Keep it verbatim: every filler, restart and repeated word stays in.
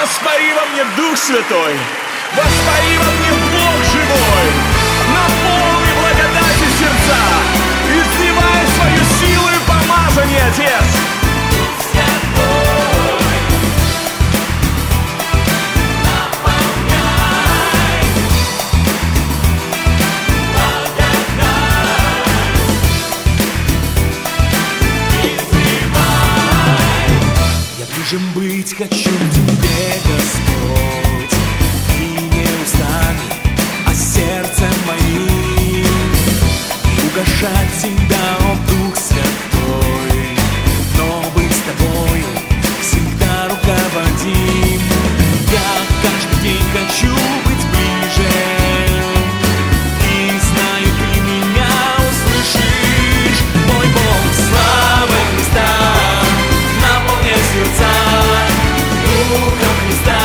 Воспари во мне Дух Святой, воспари во мне Бог живой, наполни благодатью сердца, изливай свою силу и помазание, Отец. Ближе быть хочу к Тебе, Господь, и не устами, а сердцем моим, и угошать всегда, о Дух Святой, но быть с Тобою всегда руководим. Я каждый день хочу быть ближе, и знаю, Ты меня услышишь, мой Бог, слава Христа, наполняй сердца Духом Христа.